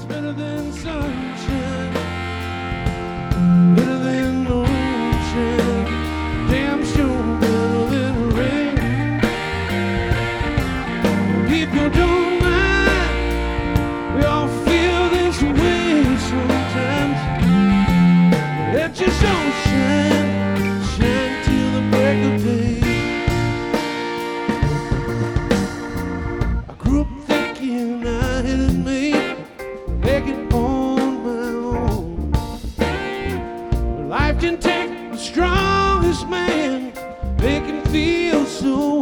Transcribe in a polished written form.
better than sunshine, better than ocean, damn sure better than rain. If you don't mind, we all feel this way sometimes. Let your soul shine, shine till the break of day. I grew up thinking I had it made, make it on my own. Life can take the strongest man, make him feel so